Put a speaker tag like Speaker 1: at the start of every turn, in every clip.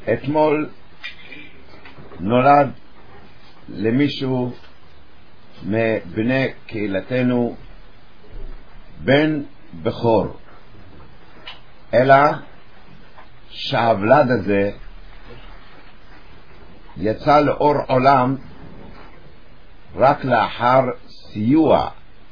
Speaker 1: אתמול נולד למישהו מבני קהילתנו בן בכור, אלא שהוולד הזה יצא לאור עולם רק לאחר סיוע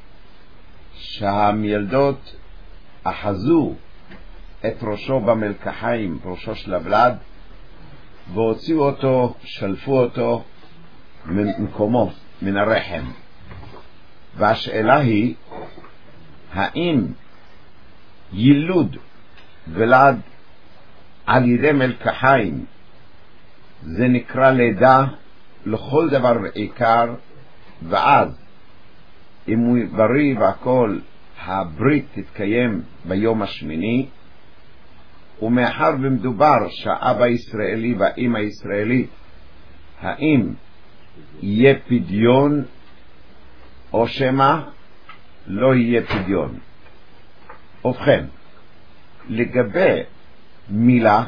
Speaker 1: שהמילדות אחזו את ראשו במלקחיים, ראשו של הוולד, והוציאו אותו, שלפו אותו ממקומו, מן הרחם. והשאלה היא, האם יילוד ולד על ידי מלקחיים זה נקרא לידה לכל דבר ועיקר, ואז אם הוא בריא והכל, הברית תתקיים ביום השמיני, ומאחר ומדובר שהאבא ישראלי והאמא ישראלית, האם יהיה פדיון או שמה לא יהיה פדיון? ובכן, לגבי מילה,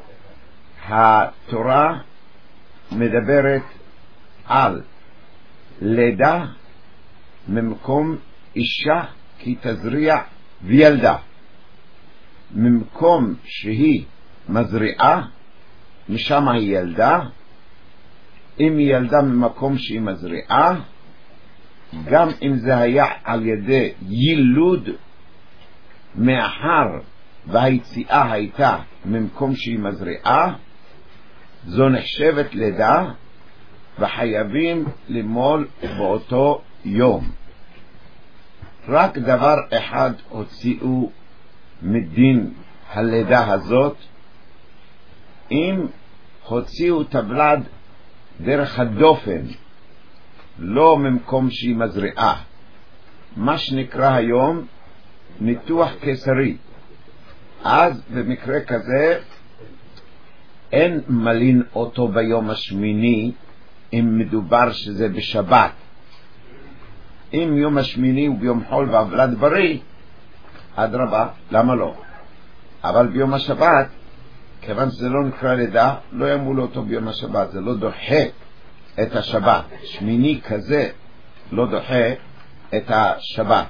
Speaker 1: התורה מדברת על לידה ממקום אישה כי תזריע וילדה. ממקום שהיא מזריעה, משם היא ילדה. אם היא ילדה ממקום שהיא מזריעה, גם אם זה היה על ידי יילוד, מאחר והיציאה הייתה ממקום שהיא מזריעה, זו נחשבת לידה וחייבים למול באותו יום. רק דבר אחד הוציאו מדין הלידה הזאת, אם הוציאו את הוולד דרך הדופן, לא ממקום שהיא מזריעה, מה שנקרא היום ניתוח קיסרי. אז במקרה כזה אין מלין אותו ביום השמיני, אם מדובר שזה בשבת. אם יום השמיני הוא ביום חול והוולד בריא, אדרבה, למה לא? אבל ביום השבת, כיוון שזה לא נקרא לידה, לא ימולו אותו ביום השבת, זה לא דוחה את השבת. שמיני כזה לא דוחה את השבת.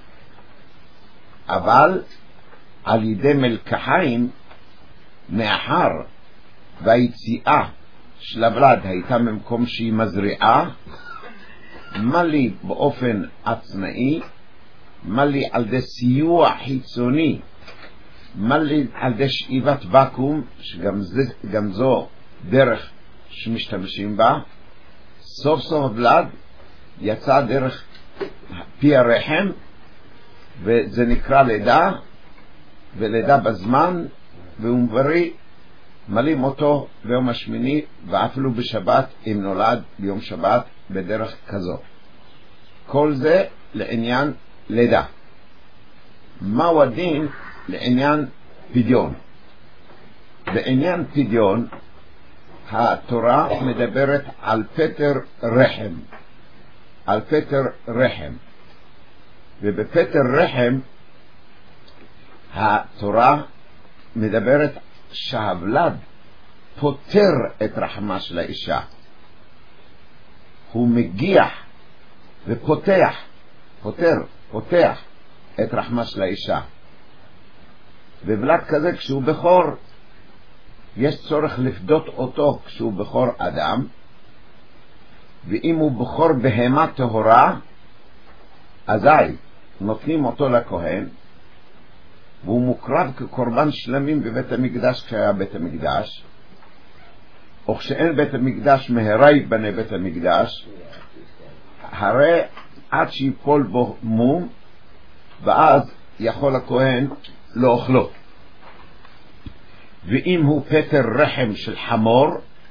Speaker 1: אבל על ידי מלקחיים, מאחר והיציאה של הוולד הייתה ממקום שהיא מזריעה, מה לי באופן עצמאי, מה לי על די סיוע חיצוני, מה לי על די שאיבת וקום, שגם זו דרך שמשתמשים בה, סוף סוף הוולד יצא דרך פי הרחם, וזה נקרא לידה, ולידה בזמן, והוא בריא, מלאים אותו ביום השמיני, ואפילו בשבת, אם נולד ביום שבת, בדרך כזו. כל זה לעניין לידה. מהו הדין לעניין פדיון? בעניין פדיון, התורה מדברת על פטר רחם. על פטר רחם. ובפטר רחם, התורה מדברת שהוולד פותר את רחמה של האישה. הוא מגיח ופותח, פותח את רחמה של האישה. וולד כזה כשהוא בכור, יש צורך לפדות אותו כשהוא בכור אדם, ואם הוא בכור בהמה טהורה, אזי נותנים אותו לכהן, והוא מוקרב כקורבן שלמים בבית המקדש כשהיה בית המקדש, או כשאין בית המקדש מהרי בני בית המקדש, הרי עד שיפול בו מום, ואז יכול הכהן לאוכלו. ואם הוא פטר רחם של חמור,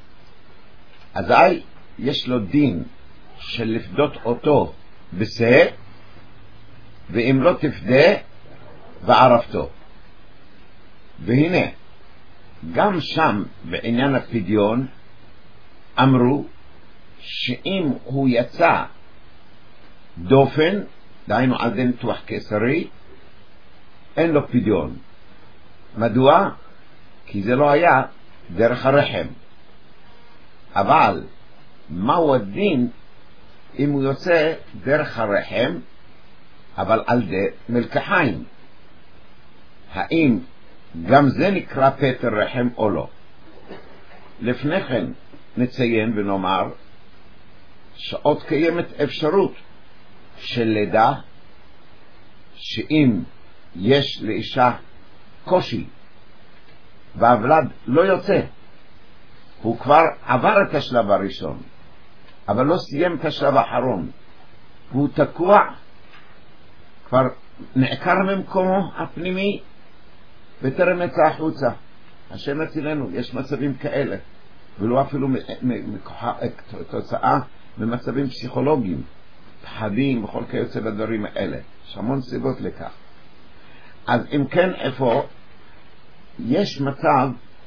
Speaker 1: אזי יש לו דין של לפדות אותו בשה, ואם לא תפדה בערפתו. והנה, גם שם בעניין הפדיון אמרו שאם הוא יצא דופן, דהיינו על ידי ניתוח קיסרי, אין לו פדיון. מדוע? כי זה לא היה דרך הרחם. אבל מהו הדין אם הוא יוצא דרך הרחם אבל על ידי מלקחיים? האם גם זה נקרא פטר רחם או לא? לפני כן נציין ונאמר שעוד קיימת אפשרות של לידה, שאם יש לאישה קושי והוולד לא יוצא, הוא כבר עבר את השלב הראשון אבל לא סיים את השלב האחרון, והוא תקוע, כבר נעקר ממקומו הפנימי וטרם יצא החוצה. השם הצילנו, יש מצבים כאלה, ולא אפילו תוצאה ממצבים פסיכולוגיים, פחדים וכל כיוצא בדברים האלה. יש המון סיבות לכך. אז אם כן, איפה יש מצב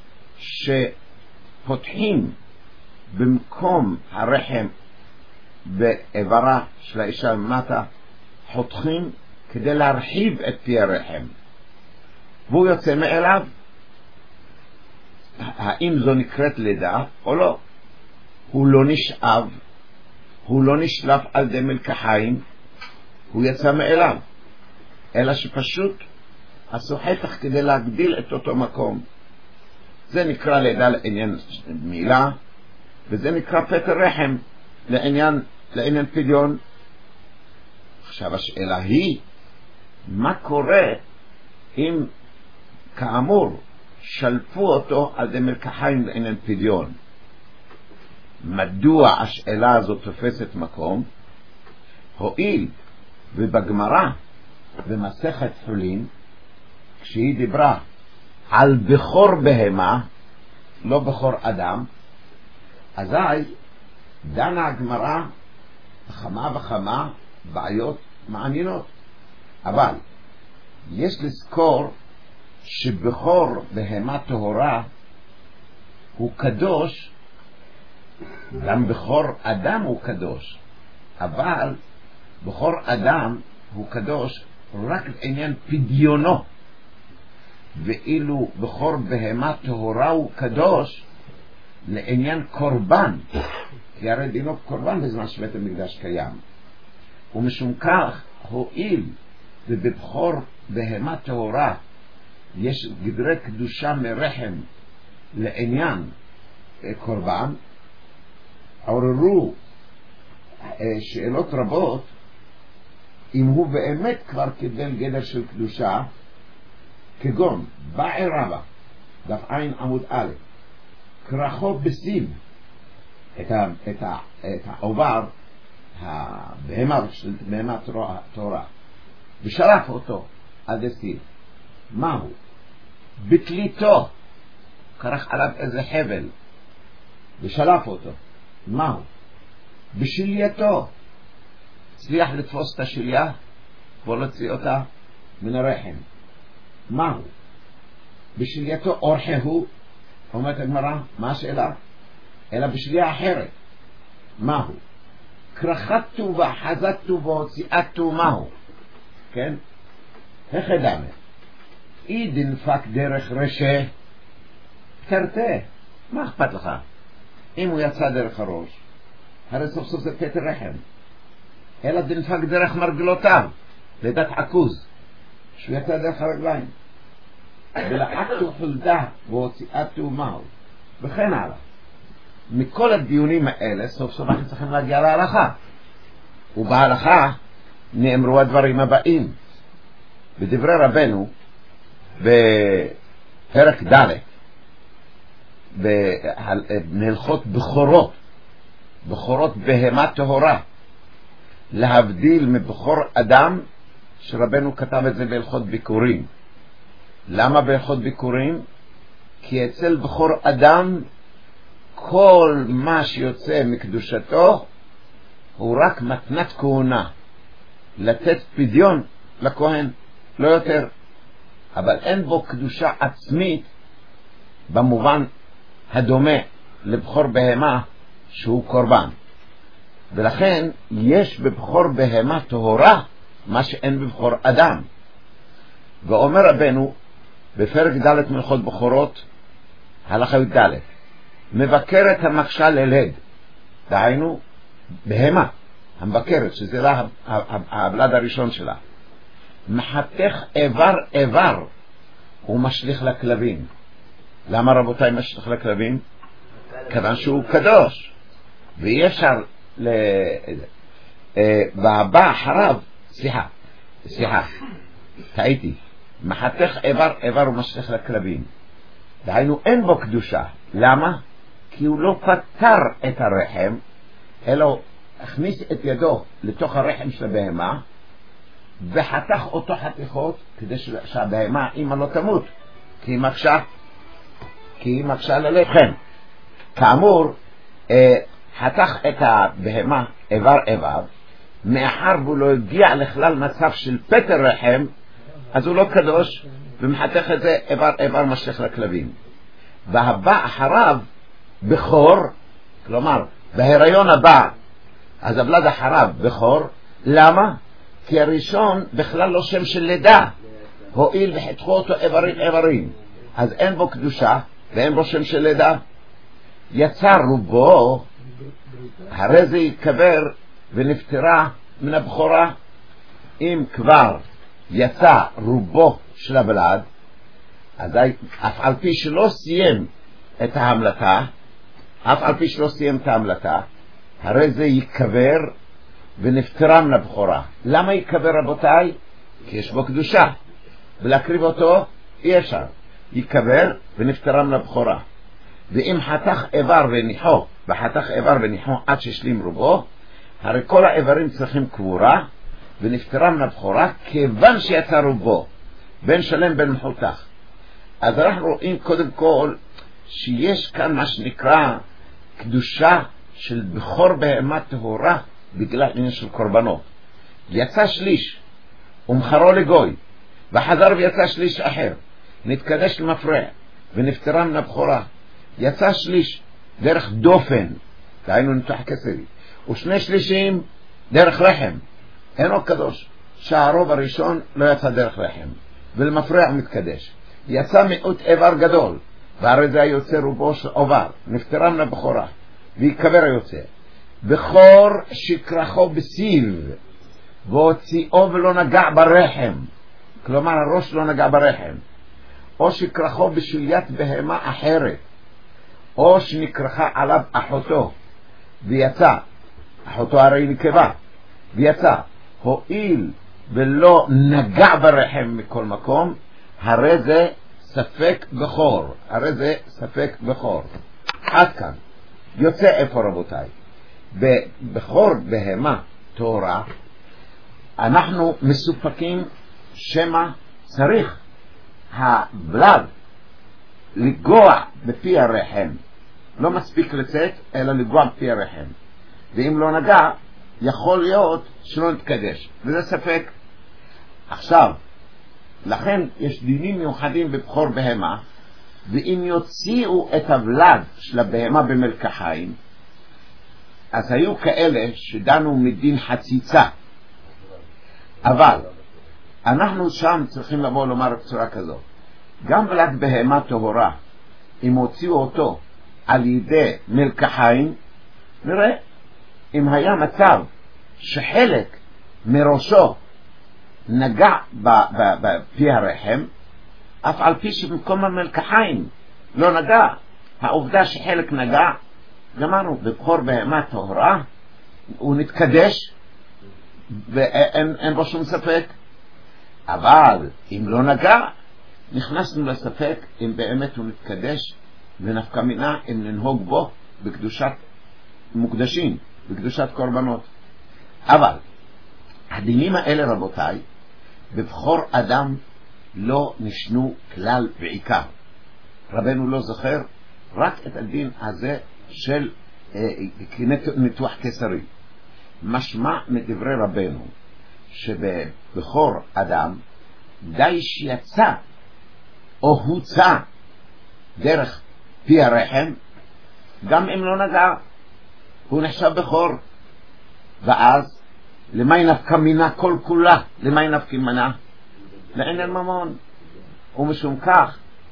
Speaker 1: שפותחים במקום הרחם באיברה של האישה למטה, חותכים כדי להרחיב את פי הרחם, והוא יוצא מאליו. האם זו נקראת לידה או לא? הוא לא נשאב, הוא לא נשלף על ידי מלקחיים, הוא יצא מאליו, אלא שפשוט עשו חתך כדי להגדיל את אותו מקום. זה נקרא לידה לעניין מילה, וזה נקרא פטר רחם לעניין פדיון. עכשיו השאלה היא, מה קורה אם כאמור שלפו אותו על ידי מלקחיים לעניין פדיון? מדוע השאלה הזאת תופסת מקום? הואיל ובגמרא במסכת חולין, כשהיא דיברה על בכור בהמה, לא בכור אדם, אזי דנה הגמרא בכמה וכמה בעיות מעניינות. אבל יש לזכור שבכור בהמה טהורה הוא קדוש, גם בכור אדם הוא קדוש, אבל בכור אדם הוא קדוש רק לעניין פדיונו, ואילו בכור בהמה טהורה הוא קדוש לעניין קורבן, כי הרי דינו קורבן בזמן שבית המקדש קיים. ומשום כך הואיל ובבכור בהמה טהורה יש גדרי קדושה מרחם לעניין קורבן, עוררו שאלות רבות אם הוא באמת כבר קיבל גדר של קדושה, כגון באי רבא דף עין עמוד א', קרחו בסיב את העובר הבהמה של בהמה טהורה ושלף אותו עד הסיב. מהו? בתליתו, קרח עליו איזה חבל ושלף אותו. מהו? בשלייתו, הצליח לתפוס את השליה ולהוציא אותה מן הרחם. מהו? בשלייתו אורחהו, אומרת הגמרא, מה השאלה? אלא בשליה אחרת. מהו? קרחתו וחזתו והוציאתו. מהו? כן? איך אדמה? אי דנפק דרך רשע תרתה, מה אכפת לך? אם הוא יצא דרך הראש, הרי סוף סוף זה פטר רחם. אלא דנפק דרך מרגלותיו, לידת עכוז, שהוא יצא דרך הרגליים, ולעקתו חולדה והוציאתו. מהו? וכן הלאה. מכל הדיונים האלה סוף סוף אנחנו צריכים להגיע להלכה, ובהלכה נאמרו הדברים הבאים בדברי רבנו בפרק ד' בהלכות בכורות בהמה טהורה, להבדיל מבכור אדם, שרבנו כתב את זה בהלכות ביקורים. למה בהלכות ביקורים? כי אצל בכור אדם כל מה שיוצא מקדושתו הוא רק מתנת כהונה, לתת פדיון לכהן, לא יותר. אבל אין בו קדושה עצמית במובן הדומה לבכור בהמה שהוא קורבן. ולכן יש בבכור בהמה טהורה מה שאין בבכור אדם. ואומר רבנו בפרק ד' מהלכות בכורות, הלכה י"ד, מבקרת המקשה ללד, דהיינו בהמה המבקרת, שזה לה הבלד הראשון שלה, מחתך איבר ומשליך לכלבים. למה רבותיי משליך לכלבים? כיוון שהוא קדוש, ואי אפשר והבא אחריו, סליחה, טעיתי, מחתך איבר ומשליך לכלבים, דהיינו אין בו קדושה. למה? כי הוא לא פתר את הרחם, אלא הכניס את ידו לתוך הרחם של הבהמה וחתך אותו חתיכות כדי שהבהמה אמא לא תמות, כי היא מקשה ללחם. כאמור, חתך את הבהמה איבר, מאחר והוא לא הגיע לכלל מצב של פטר רחם, אז הוא לא קדוש, ומחתך את זה איבר משליך לכלבים. והבא אחריו בכור, כלומר בהיריון הבא אז הבלד אחריו בכור. למה? כי הראשון בכלל לא שם של לידה, הועיל וחתכו אותו איברים, אז אין בו קדושה ואין בו שם של לידה. יצא רובו, הרי זה יקבר ונפטרה מן הבכורה. אם כבר יצא רובו של הבלד, אז אף על פי שלא סיים את ההמלטה, הרי זה יקבר ונפטרה מן הבכורה. למה יקבר רבותיי? כי יש בו קדושה, ולהקריב אותו אי אפשר. יקבר ונפטרה מן הבכורה. ואם חתך איבר וניחו עד ששלים רובו, הרי כל האיברים צריכים קבורה, ונפטרה מן הבכורה כיוון שיצא רובו, בין שלם בין מחותך. אז אנחנו רואים קודם כל שיש כאן מה שנקרא קדושה של בכור בהמה טהורה בגלל עניין של קורבנות. יצא שליש ומחרו לגוי, וחזר ויצא שליש אחר, נתקדש למפרע ונפטרה מן הבכורה. יצא שליש דרך דופן, דהיינו ניתוח קיסרי, ושני שלישים דרך רחם, אינו קדוש. שהרוב הראשון לא יצא דרך רחם, ולמפרע מתקדש. יצא מיעוט איבר גדול, והרי זה היוצא רובו של עובר, נפטרה מן הבכורה, ויקבר היוצא. בכור שקרחו בסיב, והוציאו ולא נגע ברחם, כלומר הראש לא נגע ברחם, או שקרחו בשליית בהמה אחרת, או שנקרחה עליו אחותו ויצא, אחותו הרי נקבה, ויצא, הועיל ולא נגע ברחם מכל מקום, הרי זה ספק בכור. עד כאן. יוצא איפה רבותיי? בכור בהמה תורה אנחנו מסופקים שמה צריך הבלד לגוע בפי הרחם, לא מספיק לצאת אלא לגוע בפי הרחם, ואם לא נגע יכול להיות שלא נתקדש, וזה ספק. עכשיו לכן יש דינים מיוחדים בבכור בהמה, ואם יוציאו את הבלד של הבהמה במלקחיים, אז היו כאלה שדנו מדין חציצה, אבל אנחנו שם צריכים לבוא לומר בצורה כזאת, גם בלד בהמה טהורה, אם הוציאו אותו על ידי מלקחיים, נראה אם היה מצב שחלק מראשו נגע בפי הרחם, אף על פי שבמקום המלקחיים לא נגע, העובדה שחלק נגע, גמרנו. בבכור בהמה טהורה הוא נתקדש ואין בו שום ספק. אבל אם לא נגע, נכנסנו לספק אם באמת הוא נתקדש, ונפקא מינה אם ננהוג בו בקדושת מוקדשים, בקדושת קורבנות. אבל הדינים האלה רבותיי בבכור אדם לא נשנו כלל ועיקר. רבנו לא זוכר רק את הדין הזה של ניתוח קיסרי. משמע מדברי רבנו שבבכור אדם די שיצא או הוצא דרך פי הרחם, גם אם לא נגע הוא נחשב בכור. ואז למה נפקא מינה כל כולה? למה נפקא מינה? לעניין ממון. ומשום כך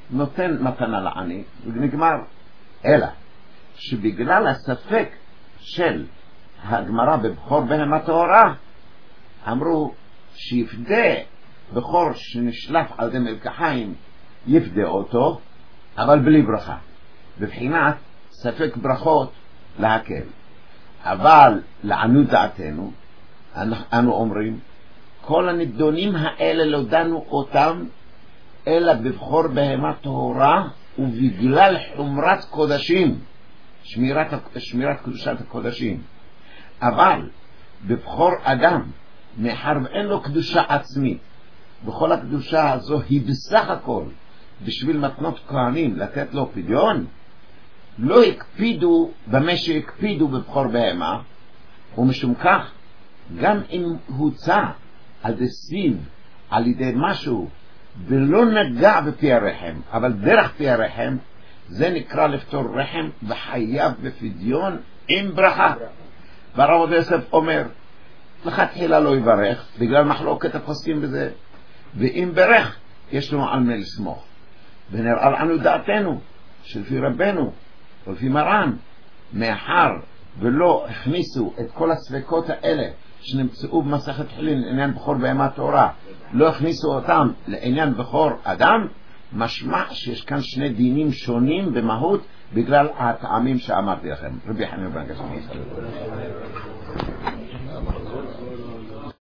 Speaker 1: נותן מתנה לעני, ונגמר. אלא, שבגלל הספק של הגמרא בבחור בהמה טהורה, אמרו שיפדה בחור שנשלף על ידי מלקחיים, יפדה אותו, אבל בלי ברכה. בבחינת ספק ברכות להקל. אבל לעניות דעתנו, אנו אומרים, כל הנידונים האלה לא דנו אותם, אלא בבחור בהמה טהורה, ובגלל חומרת קודשים, שמירת קדושת הקודשים. אבל בבחור אדם, מאחר ואין לו קדושה עצמית, בכל הקדושה הזו היא בסך הכל בשביל מתנות כהנים לתת לו פדיון, לא הקפידו במה שהקפידו בבחור בהמה, ומשום כך גם אם הוצא על דסיב על ידי משהו ולא נגע בפי הרחם, אבל דרך פי הרחם, זה נקרא לפתור רחם וחייב בפדיון עם ברכה. והרב עובדיה יוסף אומר, לכתחילה לא יברך בגלל מחלוקת הפוסקים בזה, ואם ברך יש לנו על מה לסמוך. ונראה לנו דעתנו שלפי רבנו ולפי מרן, מאחר ולא הכניסו את כל הספקות האלה שנמצאו במסכת חולין לעניין בחור בהמה טהורה, לא הכניסו אותם לעניין בחור אדם, משמע שיש כאן שני דינים שונים במהות בגלל הטעמים שאמרתי לכם. רבי חנין בן גשמי.